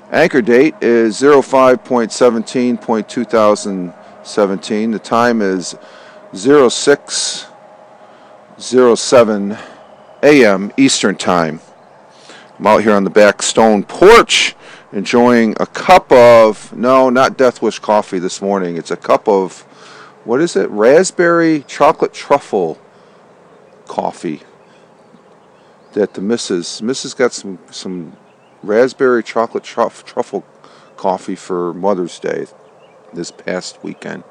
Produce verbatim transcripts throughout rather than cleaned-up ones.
Anchor date is zero five point seventeen point two thousand seventeen. The time is zero six zero seven a.m. Eastern Time. I'm out here on the back stone porch enjoying a cup of, no, not Death Wish coffee this morning. It's a cup of, what is it? Raspberry chocolate truffle coffee that the missus, missus got some, some raspberry chocolate truff, truffle coffee for Mother's Day this past weekend.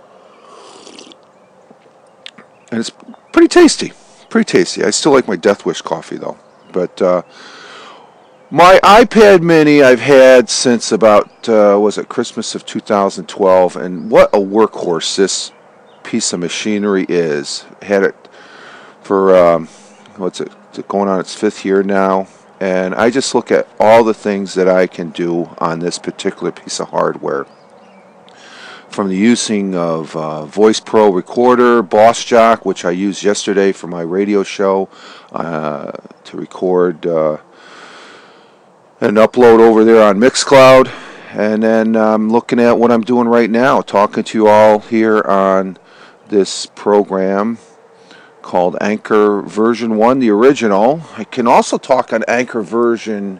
And it's pretty tasty. Pretty tasty. I still like my Death Wish coffee, though. But uh, my iPad mini I've had since about, uh, was it Christmas of two thousand twelve. And what a workhorse this piece of machinery is. Had it for, um, what's it, going on its fifth year now. And I just look at all the things that I can do on this particular piece of hardware. From the using of uh, Voice Pro Recorder, Boss Jock, which I used yesterday for my radio show uh, to record uh, and upload over there on Mixcloud. And then I'm looking at what I'm doing right now, talking to you all here on this program called Anchor version one, the original. I can also talk on Anchor version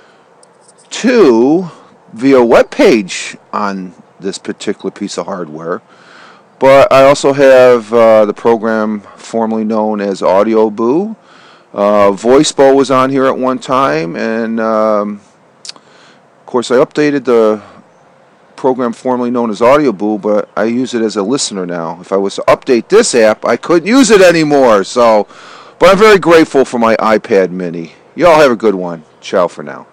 two via webpage on this particular piece of hardware. But I also have uh, the program formerly known as AudioBoo. Uh, VoiceBo was on here at one time, and um, of course I updated the program formerly known as AudioBoo, but I use it as a listener now. If I was to update this app, I couldn't use it anymore. So, but I'm very grateful for my iPad mini. Y'all have a good one. Ciao for now.